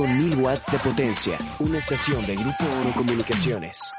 Con 1000 watts de potencia, una estación de Grupo Oro Comunicaciones.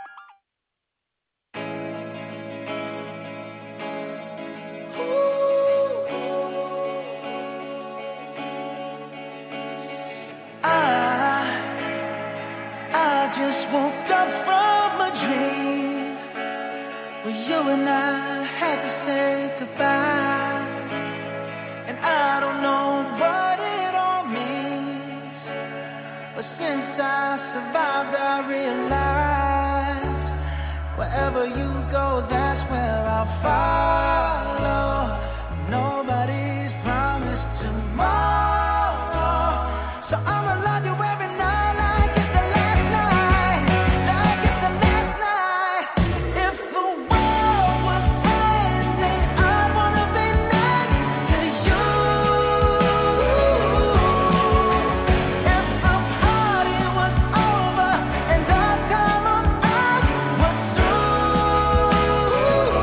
I just woke up from a dream where you and I had to say goodbye, and I don't know what it all means, but since I survived I realized wherever you go, that's where I'll follow. Nobody's promised tomorrow, so I'ma love you every night like it's the last night, like it's the last night. If the world was ending, I'd wanna be next to you. If the party was over and our time on earth was through,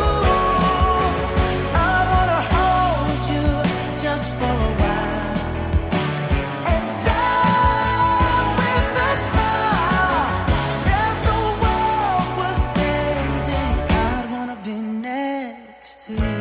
I wanna hold you just for a while and die with a smile. If the world was ending, I'd wanna be next to you.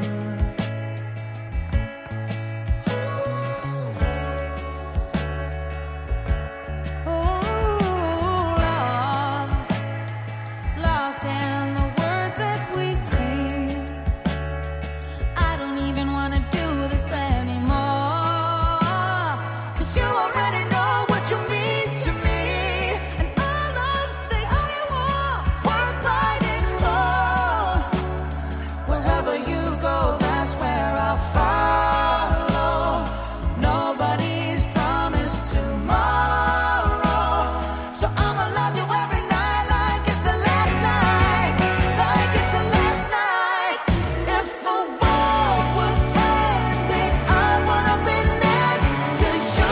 Lost in the words that we sing. I don't even wanna do this anymore, 'cause you already know what you mean to me, and all of the only war worth fighting for. Wherever you go, that's where I'll follow. Nobody's promised tomorrow, so I'ma love you every night like it's the last night, like it's the last night. If the world was ending, I'd wanna be next to you.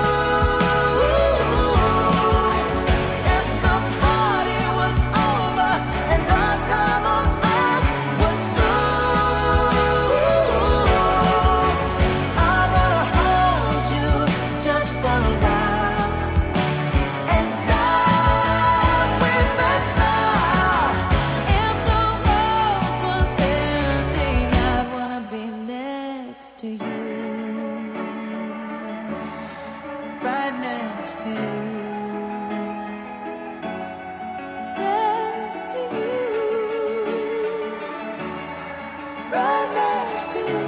If the party was over and our time on earth was through, I wanna hold you just for a while and die with a smile. If the world was ending, I'd wanna be next to you, Right next to you. next to you. Right next to you.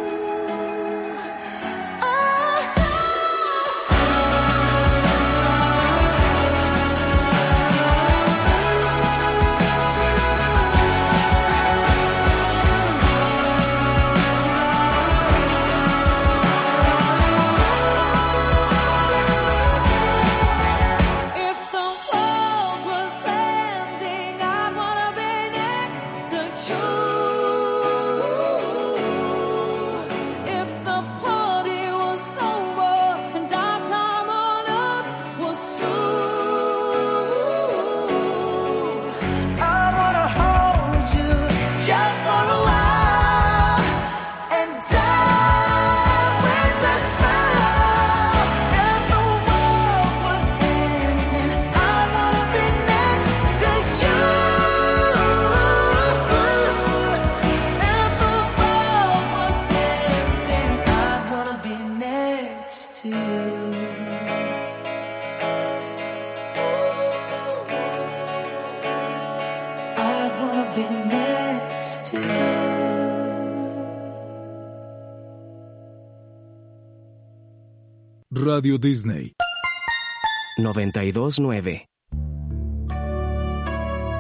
If the world was ending, I'd wanna be next to you. If the party was over and our time on earth was through, I wanna hold you just for a while and die with a smile. If the world was ending, I wanna be next to you. If the world was ending, I wanna be next to you. I wanna be next to you. Radio Disney. 929